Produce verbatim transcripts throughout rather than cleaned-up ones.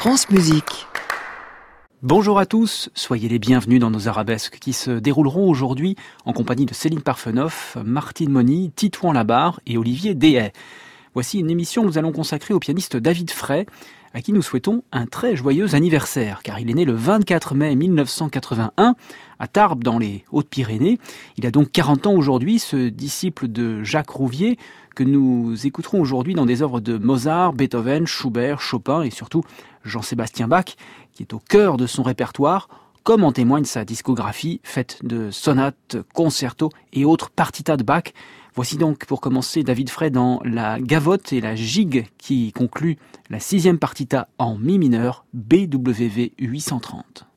France Musique. Bonjour à tous, soyez les bienvenus dans nos arabesques qui se dérouleront aujourd'hui en compagnie de Céline Parfenoff, Martine Mony, Titouan Labarre et Olivier Dehaye. Voici une émission que nous allons consacrer au pianiste David Fray, à qui nous souhaitons un très joyeux anniversaire, car il est né le vingt-quatre mai mille neuf cent quatre-vingt-un à Tarbes dans les Hautes-Pyrénées. Il a donc quarante ans aujourd'hui, ce disciple de Jacques Rouvier, que nous écouterons aujourd'hui dans des œuvres de Mozart, Beethoven, Schubert, Chopin et surtout Jean-Sébastien Bach, qui est au cœur de son répertoire, comme en témoigne sa discographie faite de sonates, concertos et autres partitas de Bach. Voici donc pour commencer David Fray dans la gavotte et la gigue qui conclut la sixième partita en mi mineur B W V huit cent trente.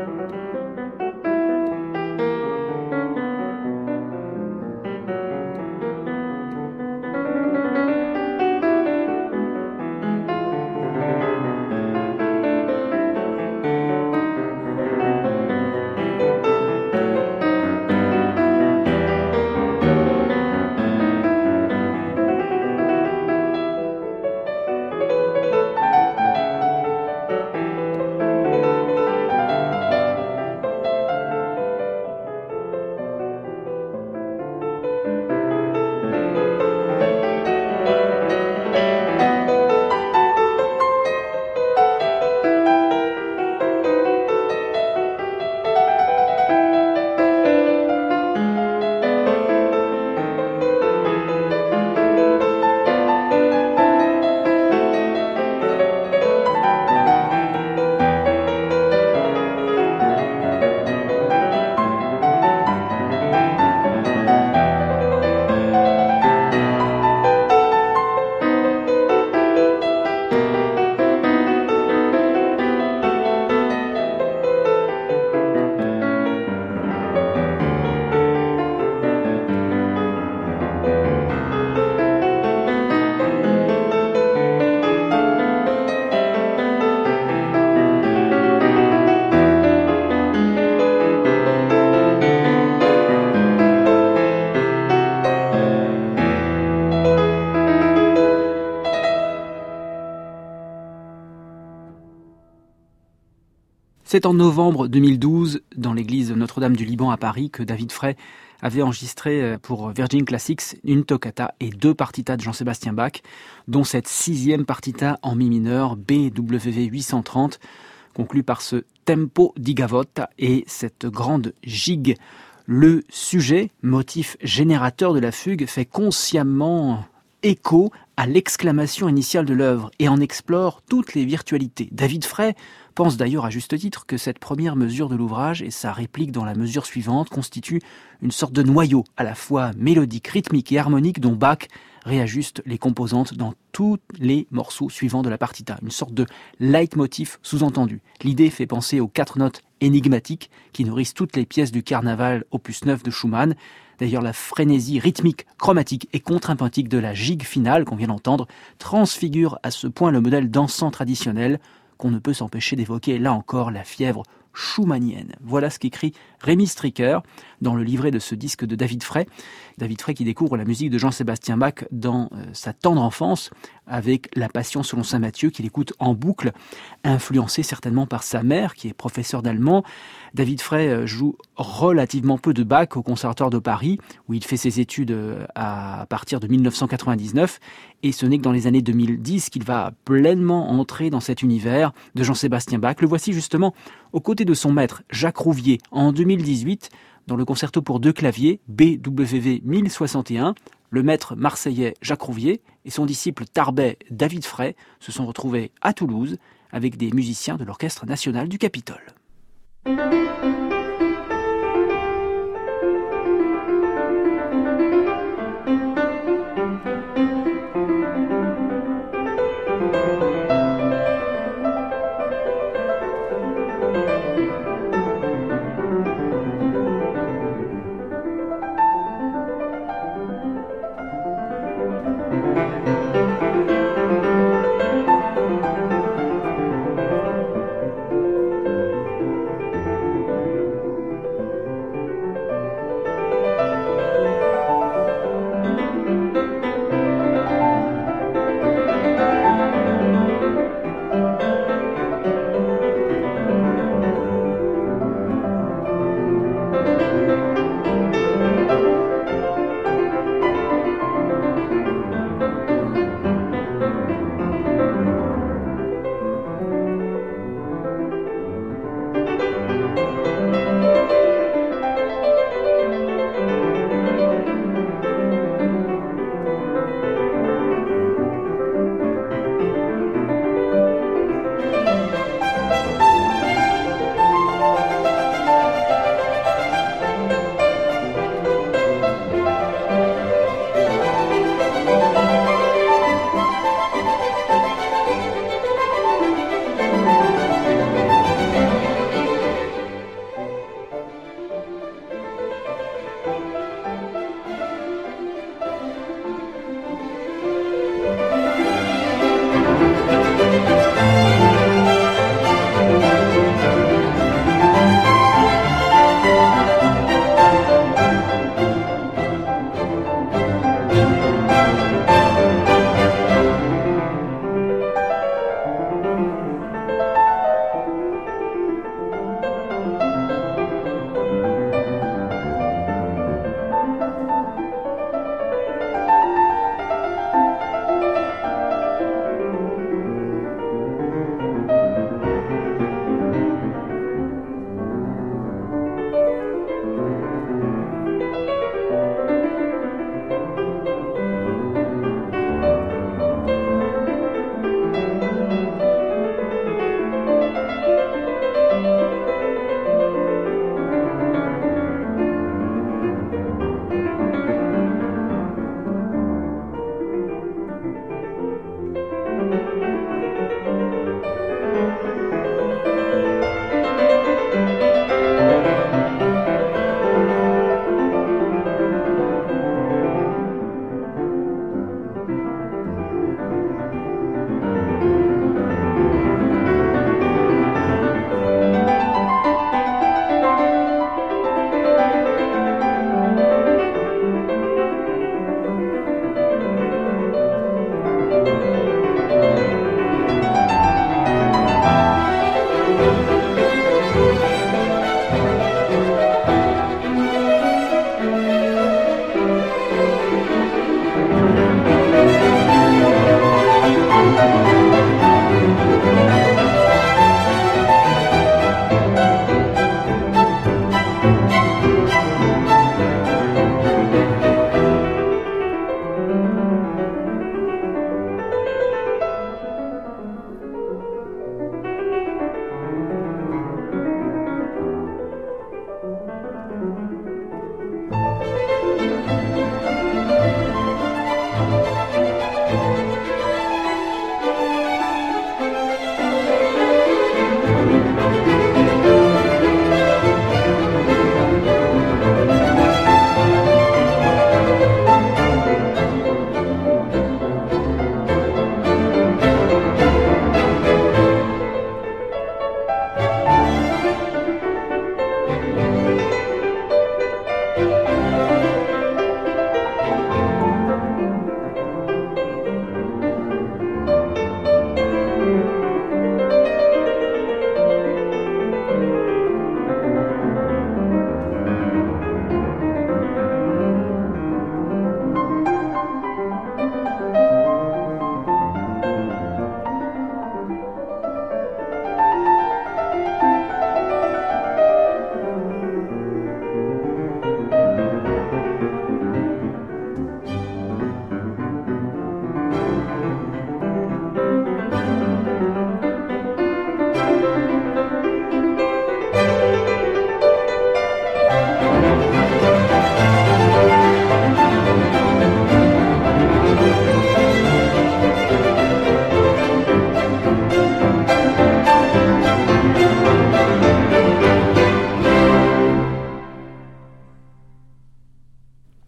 C'est en novembre deux mille douze, dans l'église Notre-Dame du Liban à Paris, que David Frey avait enregistré pour Virgin Classics une toccata et deux partitas de Jean-Sébastien Bach, dont cette sixième partita en mi mineur, B W V huit cent trente, conclue par ce tempo di gavotta et cette grande gigue. Le sujet, motif générateur de la fugue, fait consciemment écho à l'exclamation initiale de l'œuvre et en explore toutes les virtualités. David Frey pense d'ailleurs à juste titre que cette première mesure de l'ouvrage et sa réplique dans la mesure suivante constituent une sorte de noyau à la fois mélodique, rythmique et harmonique dont Bach réajuste les composantes dans tous les morceaux suivants de la partita. Une sorte de leitmotiv sous-entendu. L'idée fait penser aux quatre notes énigmatiques qui nourrissent toutes les pièces du Carnaval opus neuf de Schumann. D'ailleurs, la frénésie rythmique, chromatique et contre-puntique de la gigue finale qu'on vient d'entendre transfigure à ce point le modèle dansant traditionnel qu'on ne peut s'empêcher d'évoquer là encore la fièvre schumannienne. Voilà ce qu'écrit Rémi Stricker dans le livret de ce disque de David Frey. David Frey qui découvre la musique de Jean-Sébastien Bach dans euh, sa tendre enfance avec La Passion selon saint Matthieu qu'il écoute en boucle, influencé certainement par sa mère qui est professeure d'allemand. David Frey joue relativement peu de Bach au Conservatoire de Paris où il fait ses études à partir de dix-neuf cent quatre-vingt-dix-neuf et ce n'est que dans les années deux mille dix qu'il va pleinement entrer dans cet univers de Jean-Sébastien Bach. Le voici justement aux côtés de son maître Jacques Rouvier en deux mille dix-huit dans le concerto pour deux claviers B W V mille soixante et un. Le maître marseillais Jacques Rouvier et son disciple tarbais David Frey se sont retrouvés à Toulouse avec des musiciens de l'Orchestre national du Capitole.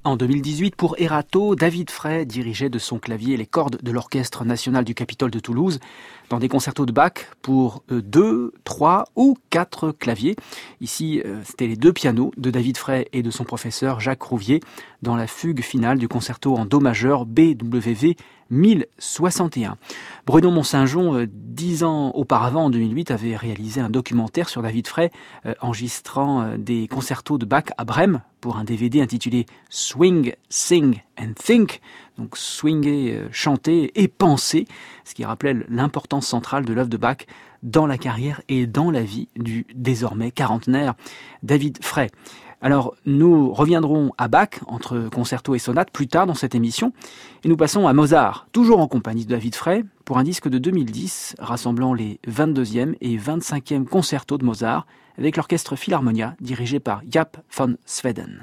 En deux mille dix-huit, pour Erato, David Frey dirigeait de son clavier les cordes de l'Orchestre national du Capitole de Toulouse dans des concertos de Bach pour deux, trois ou quatre claviers. Ici, c'était les deux pianos de David Frey et de son professeur Jacques Rouvier dans la fugue finale du concerto en do majeur B W V mille soixante et un. Bruno Mont-Saint-Jean, dix ans auparavant, en deux mille huit, avait réalisé un documentaire sur David Frey, euh, enregistrant des concertos de Bach à Brême pour un D V D intitulé Swing, Sing and Think, donc swinguer, euh, chanter et penser, ce qui rappelait l'importance centrale de l'œuvre de Bach dans la carrière et dans la vie du désormais quarantenaire David Frey. Alors, nous reviendrons à Bach, entre concerto et sonate, plus tard dans cette émission. Et nous passons à Mozart, toujours en compagnie de David Frey, pour un disque de deux mille dix, rassemblant les vingt-deuxième et vingt-cinquième concertos de Mozart, avec l'orchestre Philharmonia, dirigé par Jaap van Zweden.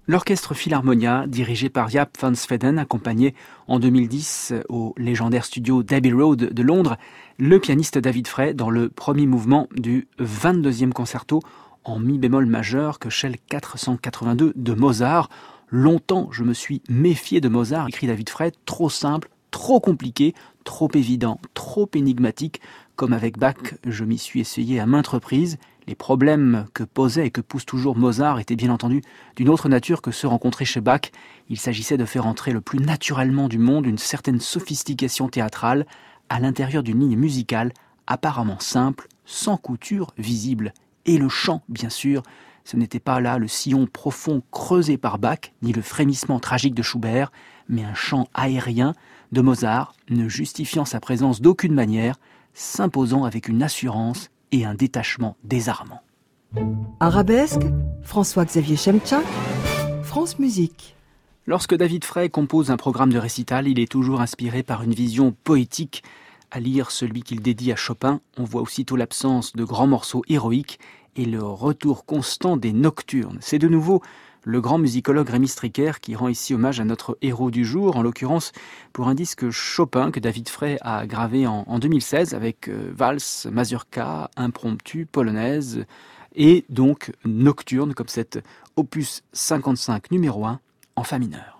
L'orchestre Philharmonia, dirigé par Jaap van Zweden, accompagné en deux mille dix au légendaire studio d'Abbey Road de Londres, le pianiste David Fray dans le premier mouvement du vingt-deuxième concerto en mi bémol majeur que Shell quatre cent quatre-vingt-deux de Mozart. Longtemps, je me suis méfié de Mozart, écrit David Fray, trop simple, trop compliqué, trop évident, trop énigmatique. Comme avec Bach, je m'y suis essayé à maintes reprises. Les problèmes que posait et que pousse toujours Mozart étaient bien entendu d'une autre nature que ceux rencontrés chez Bach. Il s'agissait de faire entrer le plus naturellement du monde une certaine sophistication théâtrale à l'intérieur d'une ligne musicale apparemment simple, sans couture visible. Et le chant, bien sûr, ce n'était pas là le sillon profond creusé par Bach, ni le frémissement tragique de Schubert, mais un chant aérien de Mozart, ne justifiant sa présence d'aucune manière, s'imposant avec une assurance et un détachement désarmant. Arabesque, François-Xavier Chemtcha, France Musique. Lorsque David Fray compose un programme de récital, il est toujours inspiré par une vision poétique. À lire celui qu'il dédie à Chopin, on voit aussitôt l'absence de grands morceaux héroïques et le retour constant des nocturnes. C'est de nouveau le grand musicologue Rémi Stricker qui rend ici hommage à notre héros du jour, en l'occurrence pour un disque Chopin que David Fray a gravé en, en deux mille seize avec euh, valse, mazurka, impromptu, polonaise et donc nocturne comme cet opus cinquante-cinq numéro un en fa mineur.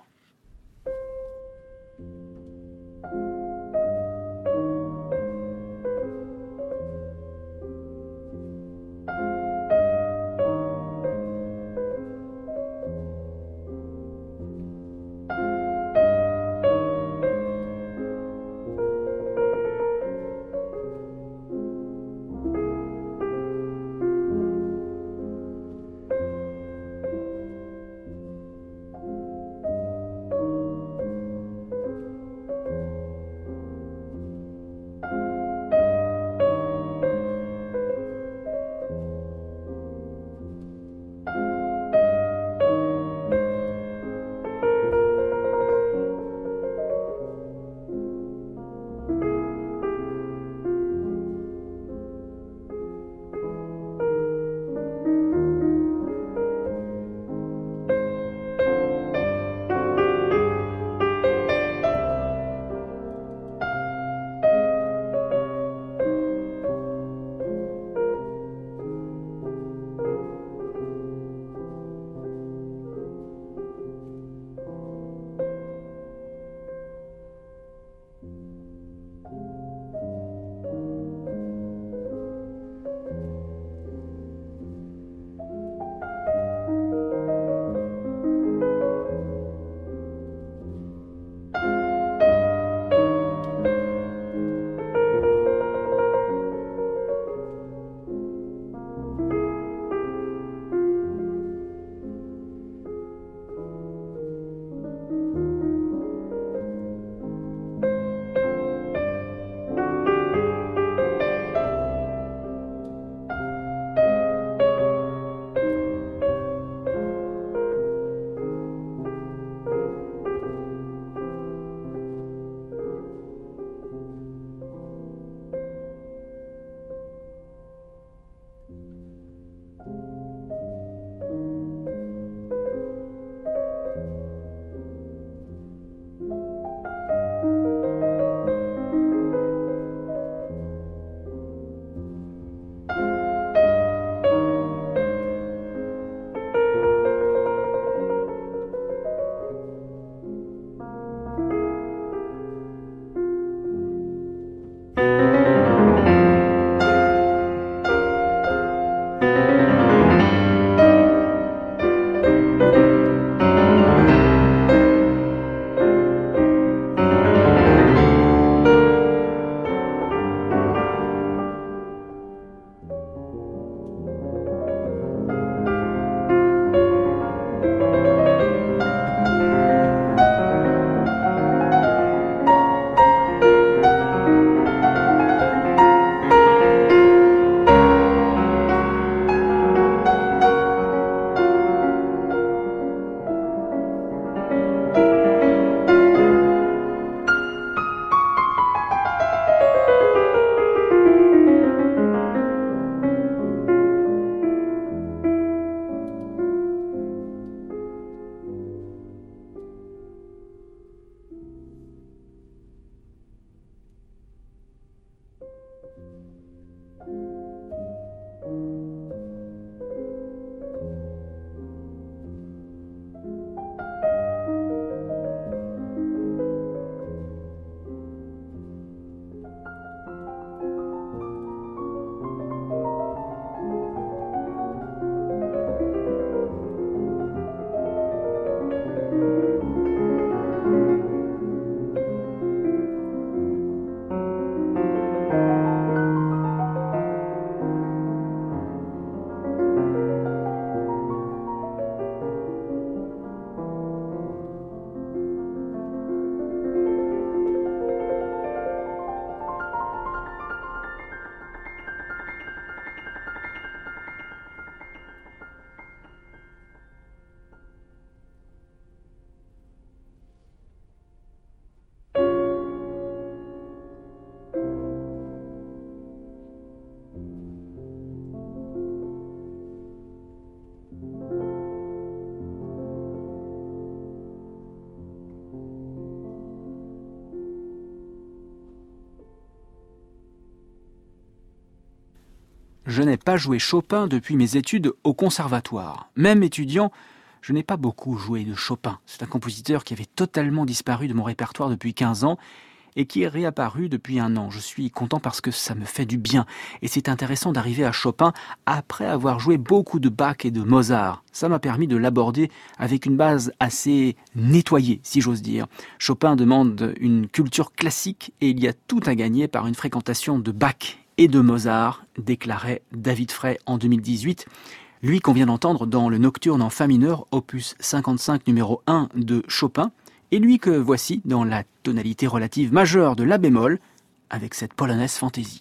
je n'ai pas joué Chopin depuis mes études au conservatoire. Même étudiant, je n'ai pas beaucoup joué de Chopin. C'est un compositeur qui avait totalement disparu de mon répertoire depuis quinze ans et qui est réapparu depuis un an. Je suis content parce que ça me fait du bien. Et c'est intéressant d'arriver à Chopin après avoir joué beaucoup de Bach et de Mozart. Ça m'a permis de l'aborder avec une base assez nettoyée, si j'ose dire. Chopin demande une culture classique et il y a tout à gagner par une fréquentation de Bach et de Mozart, déclarait David Frey en deux mille dix-huit. Lui qu'on vient d'entendre dans le Nocturne en Fa mineur, opus cinquante-cinq numéro un de Chopin, et lui que voici dans la tonalité relative majeure de la bémol, avec cette polonaise fantaisie.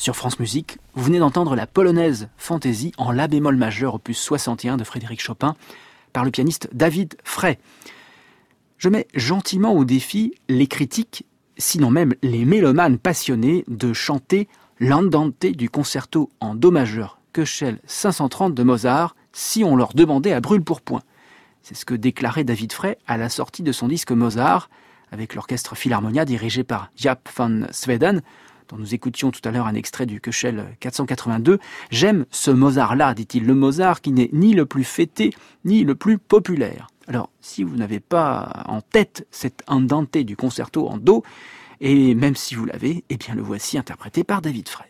Sur France Musique, vous venez d'entendre la polonaise Fantaisie en la bémol majeur opus soixante et un de Frédéric Chopin par le pianiste David Frey. Je mets gentiment au défi les critiques, sinon même les mélomanes passionnés, de chanter l'andante du concerto en do majeur Köchel cinq cent trente de Mozart si on leur demandait à brûle-pourpoint. C'est ce que déclarait David Frey à la sortie de son disque Mozart, avec l'orchestre Philharmonia dirigé par Jaap van Zweden, dont nous écoutions tout à l'heure un extrait du Köchel quatre cent quatre-vingt-deux. « J'aime ce Mozart-là, dit-il, le Mozart qui n'est ni le plus fêté, ni le plus populaire. » Alors, si vous n'avez pas en tête cet andante du concerto en do, et même si vous l'avez, eh bien le voici interprété par David Frey.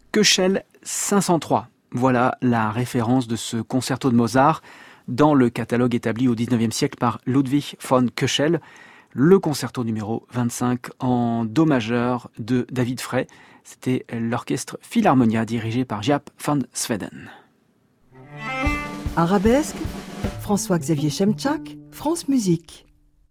Köchel cinq cent trois. Voilà la référence de ce concerto de Mozart dans le catalogue établi au dix-neuvième siècle par Ludwig von Köchel, le concerto numéro vingt-cinq en do majeur de David Frey. C'était l'orchestre Philharmonia dirigé par Jaap van Zweden. Arabesque, François-Xavier Chemchak, France Musique.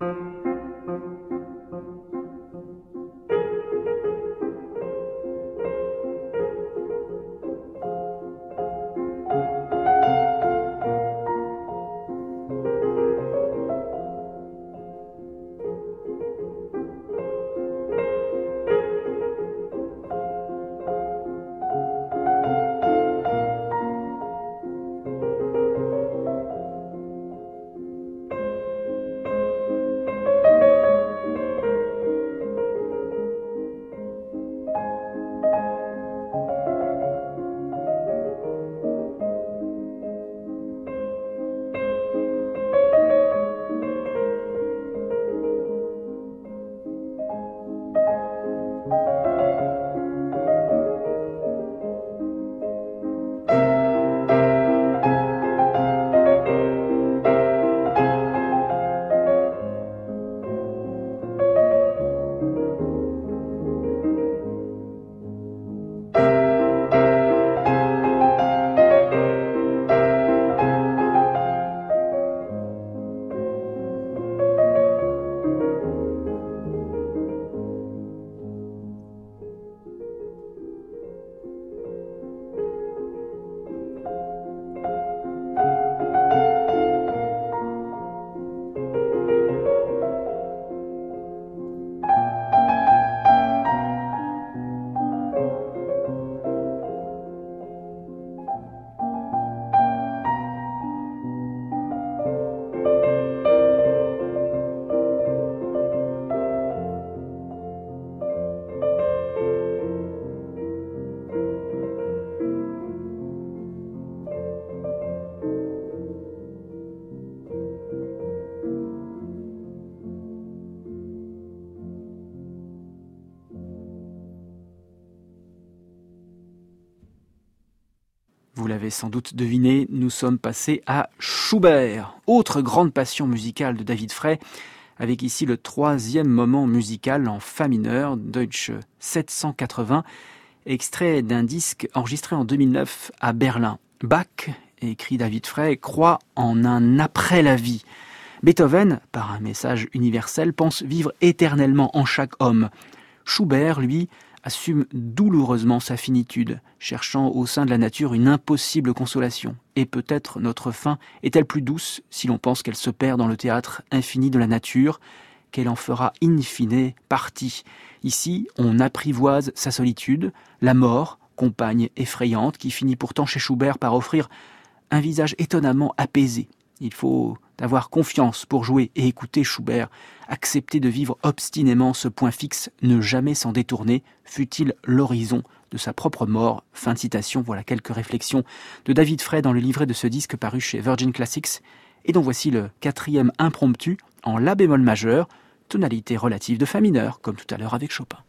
Vous l'avez sans doute deviné, nous sommes passés à Schubert, autre grande passion musicale de David Frey, avec ici le troisième moment musical en fa mineur, Deutsche sept cent quatre-vingts, extrait d'un disque enregistré en deux mille neuf à Berlin. Bach, écrit David Frey, croit en un après la vie. Beethoven, par un message universel, pense vivre éternellement en chaque homme. Schubert, lui, assume douloureusement sa finitude, cherchant au sein de la nature une impossible consolation. Et peut-être notre fin est-elle plus douce si l'on pense qu'elle se perd dans le théâtre infini de la nature, qu'elle en fera in fine partie. Ici, on apprivoise sa solitude, la mort, compagne effrayante, qui finit pourtant chez Schubert par offrir un visage étonnamment apaisé. Il faut avoir confiance pour jouer et écouter Schubert, accepter de vivre obstinément ce point fixe, ne jamais s'en détourner, fût-il l'horizon de sa propre mort. Fin de citation, voilà quelques réflexions de David Frey dans le livret de ce disque paru chez Virgin Classics, et dont voici le quatrième impromptu en la bémol majeur, tonalité relative de fa mineur, comme tout à l'heure avec Chopin.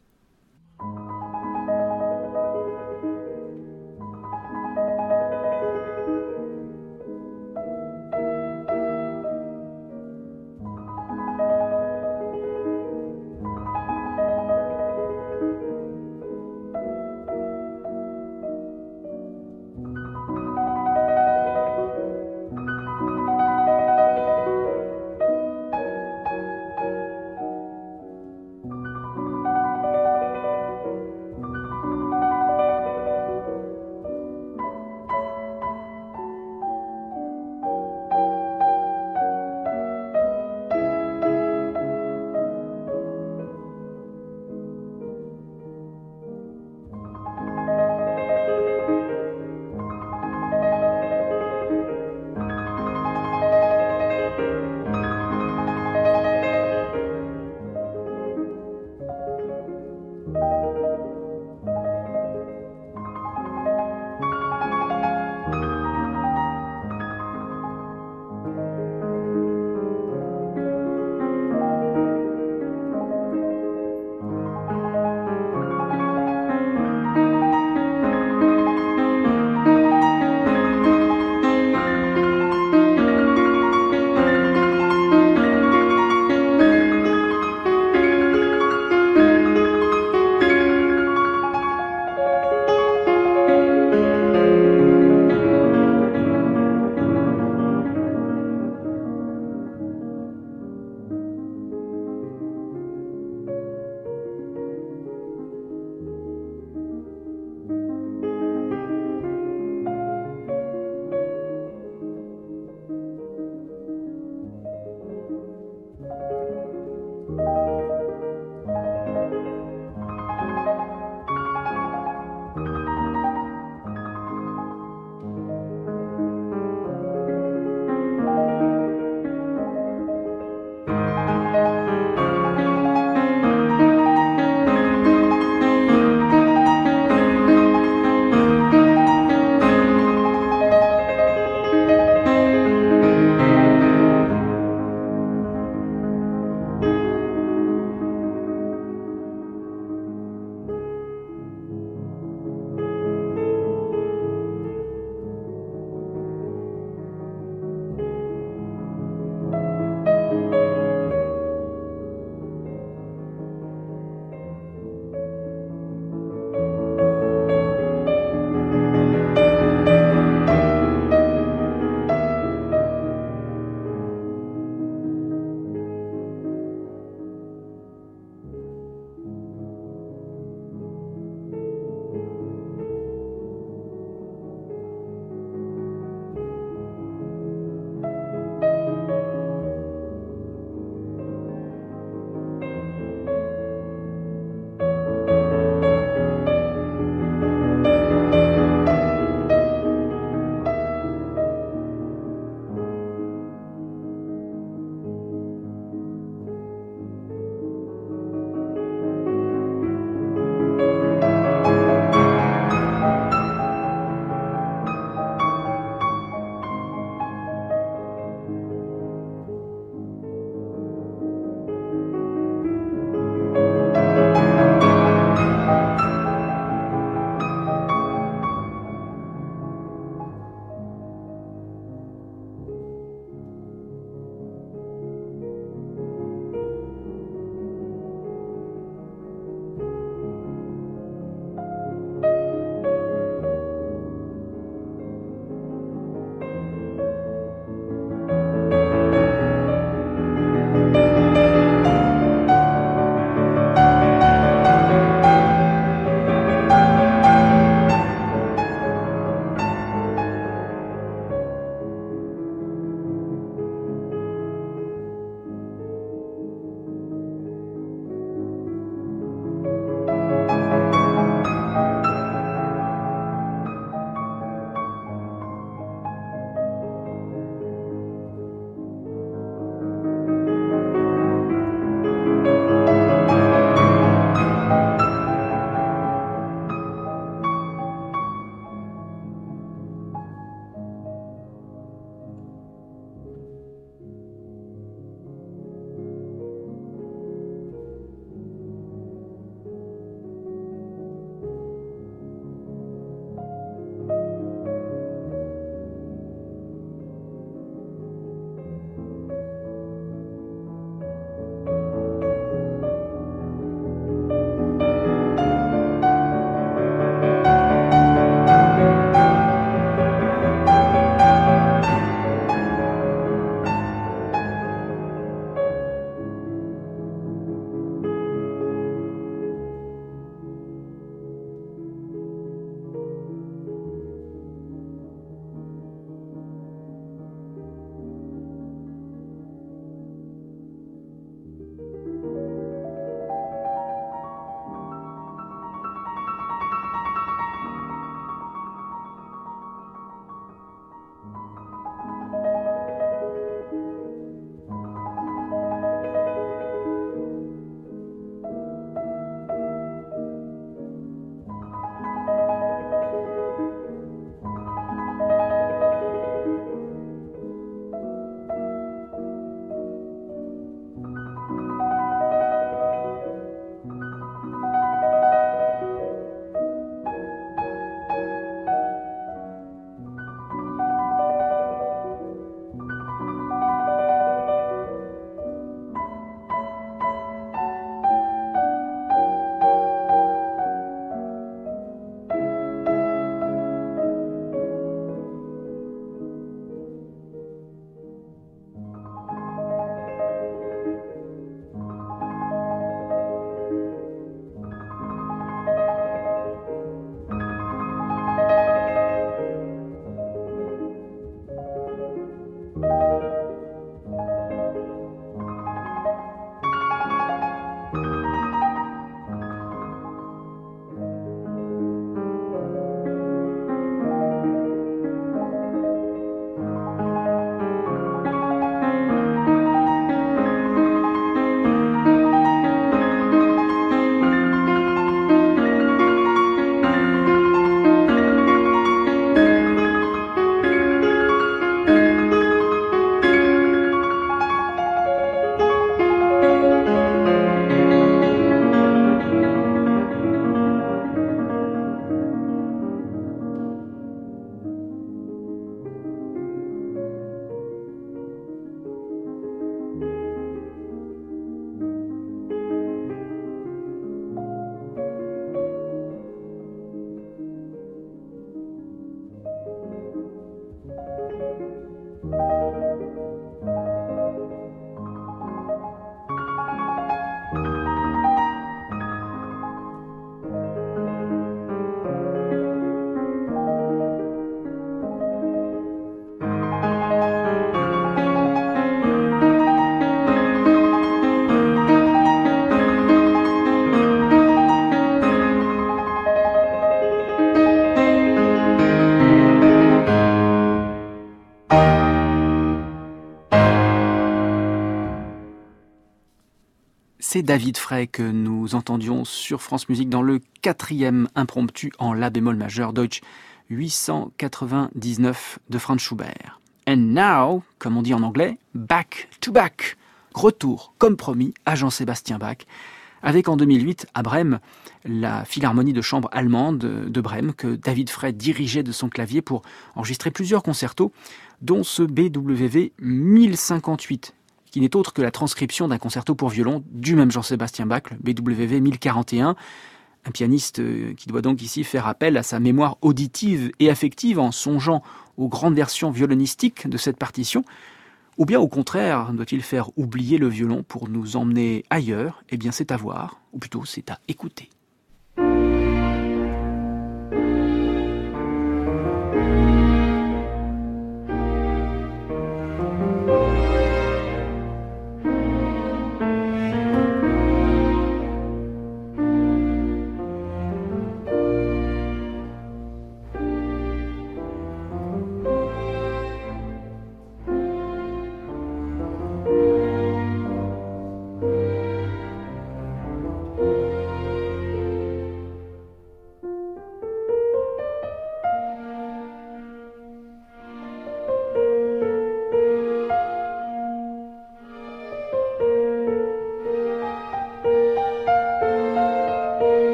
C'est David Frey que nous entendions sur France Musique dans le quatrième impromptu en La bémol majeur Deutsch huit cent quatre-vingt-dix-neuf de Franz Schubert. And now, comme on dit en anglais, back to back. Retour, comme promis, à Jean-Sébastien Bach, avec en deux mille huit, à Brême, la philharmonie de chambre allemande de Brême, que David Frey dirigeait de son clavier pour enregistrer plusieurs concertos, dont ce B W V mille cinquante-huit, qui n'est autre que la transcription d'un concerto pour violon du même Jean-Sébastien Bach, le B W V mille quarante et un, un pianiste qui doit donc ici faire appel à sa mémoire auditive et affective en songeant aux grandes versions violonistiques de cette partition, ou bien au contraire, doit-il faire oublier le violon pour nous emmener ailleurs? Eh bien c'est à voir, ou plutôt c'est à écouter.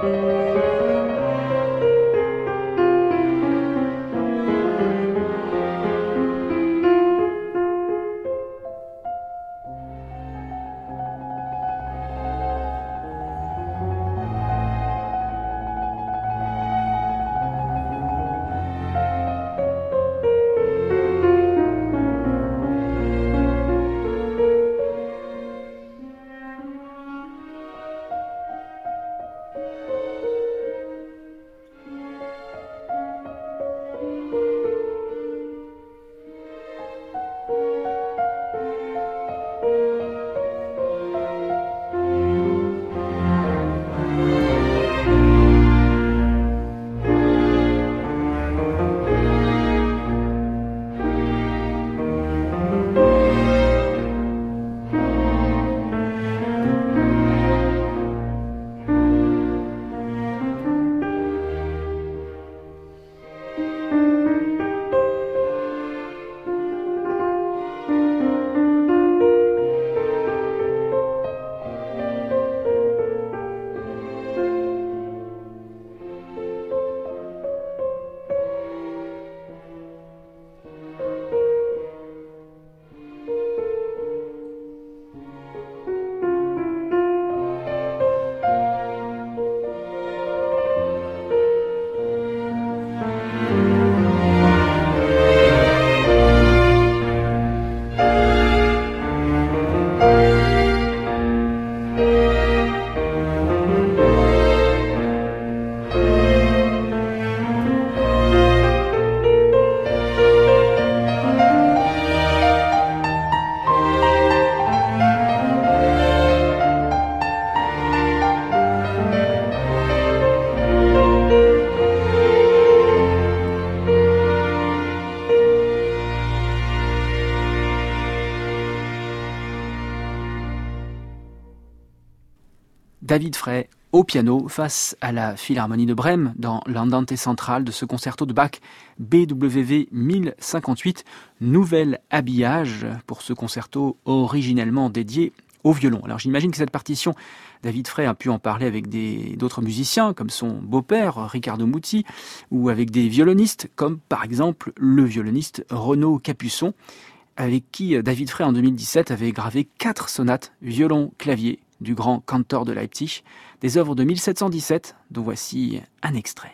David Frey au piano face à la Philharmonie de Brême dans l'Andante centrale de ce concerto de Bach B W V mille cinquante-huit, nouvel habillage pour ce concerto originellement dédié au violon. Alors j'imagine que cette partition, David Frey a pu en parler avec des, d'autres musiciens comme son beau-père Riccardo Muti ou avec des violonistes comme par exemple le violoniste Renaud Capuçon avec qui David Frey en deux mille dix-sept avait gravé quatre sonates violon-clavier du grand cantor de Leipzig, des œuvres de mille sept cent dix-sept, dont voici un extrait.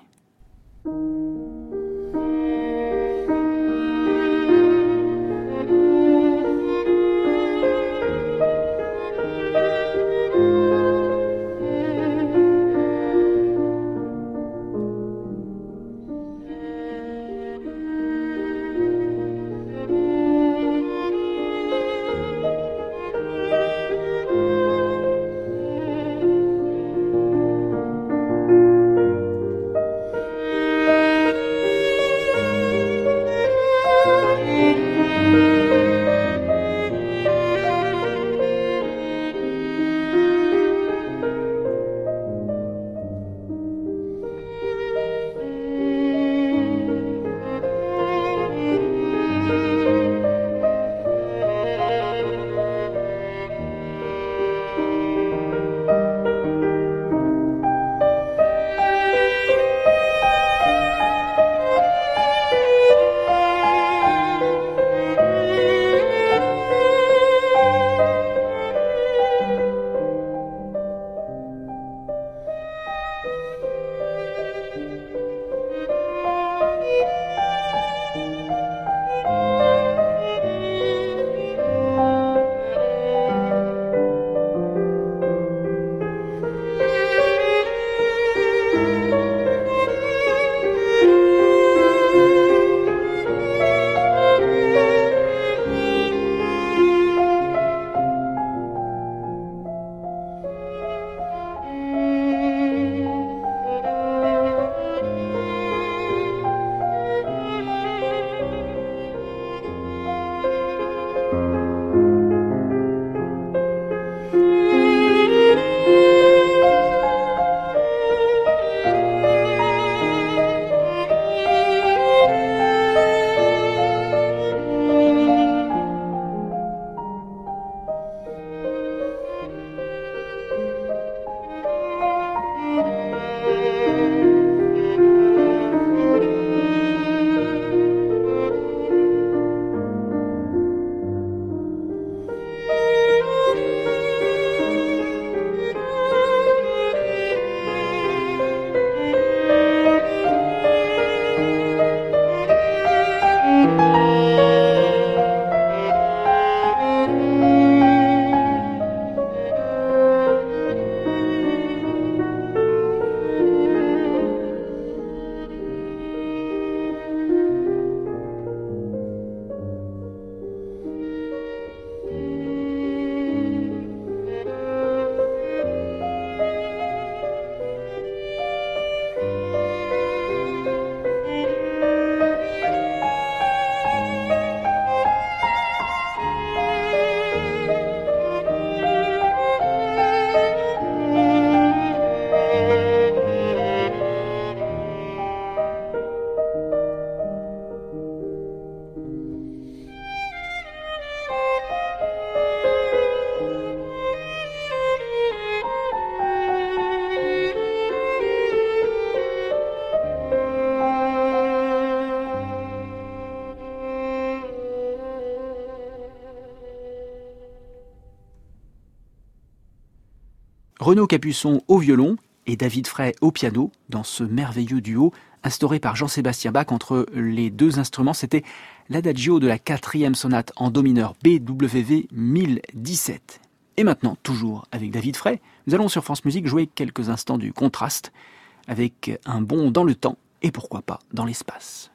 Renaud Capuçon au violon et David Fray au piano dans ce merveilleux duo instauré par Jean-Sébastien Bach entre les deux instruments. C'était l'adagio de la quatrième sonate en do mineur B W V mille dix-sept. Et maintenant, toujours avec David Fray, nous allons sur France Musique jouer quelques instants du contraste avec un bond dans le temps et pourquoi pas dans l'espace.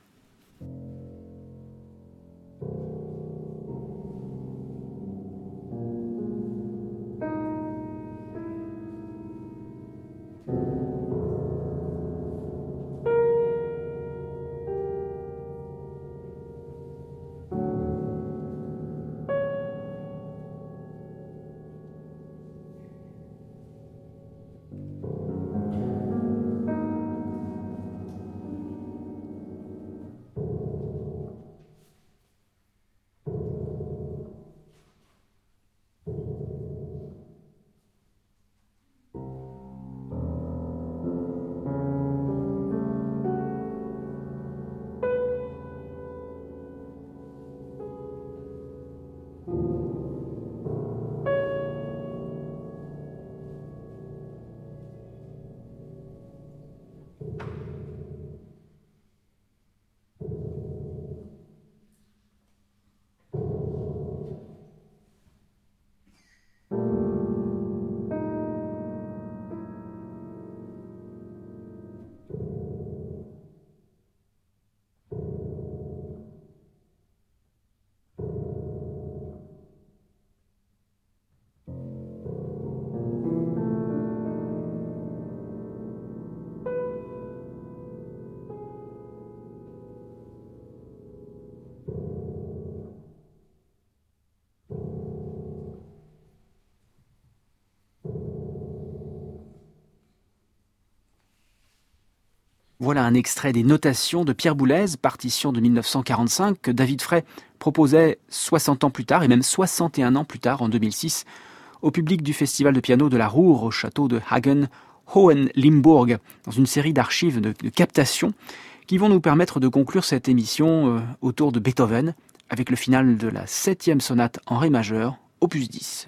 Voilà un extrait des Notations de Pierre Boulez, partition de mille neuf cent quarante-cinq, que David Fray proposait soixante ans plus tard, et même soixante et un ans plus tard, en deux mille six, au public du Festival de piano de la Ruhr, au château de Hagen-Hohenlimburg, dans une série d'archives de, de captations qui vont nous permettre de conclure cette émission euh, autour de Beethoven, avec le final de la septième sonate en ré majeur, opus dix.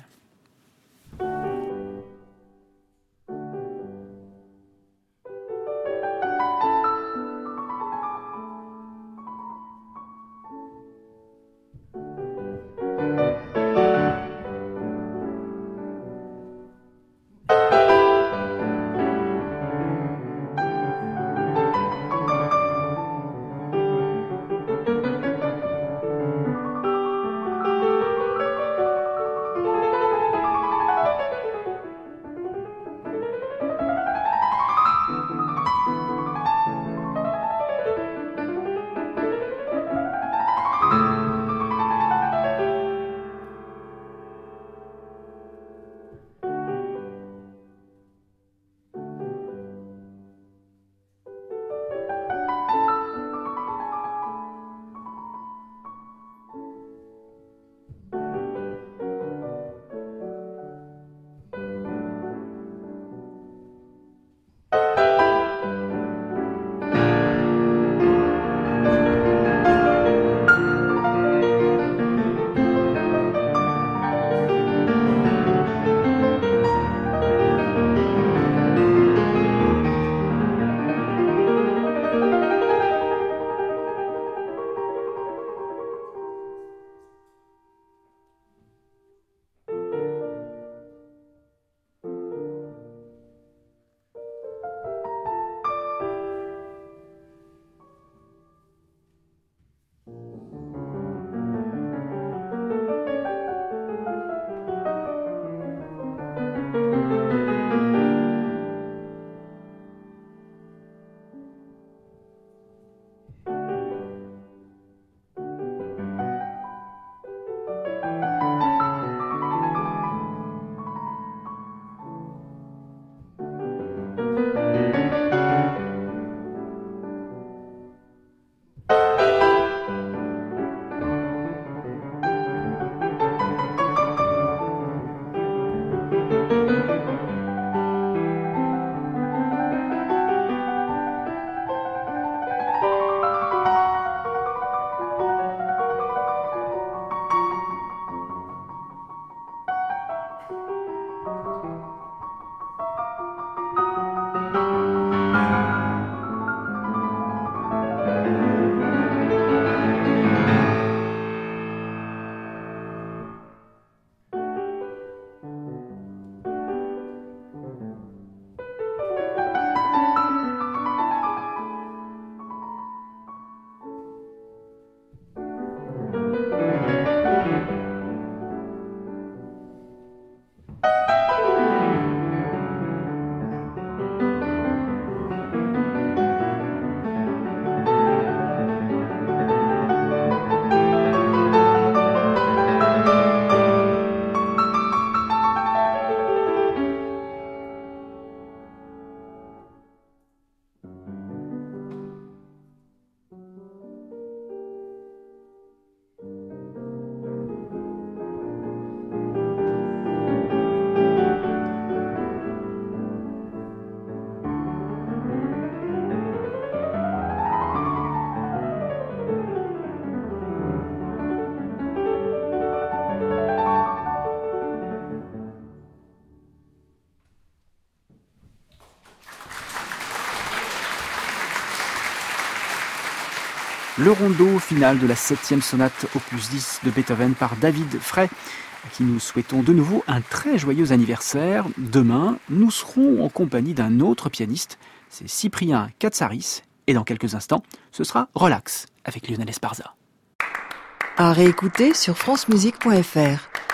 le rondo final de la septième sonate opus dix de Beethoven par David Frey, à qui nous souhaitons de nouveau un très joyeux anniversaire. Demain, nous serons en compagnie d'un autre pianiste, c'est Cyprien Katsaris, et dans quelques instants, ce sera Relax avec Lionel Esparza. À réécouter sur francemusique point f r.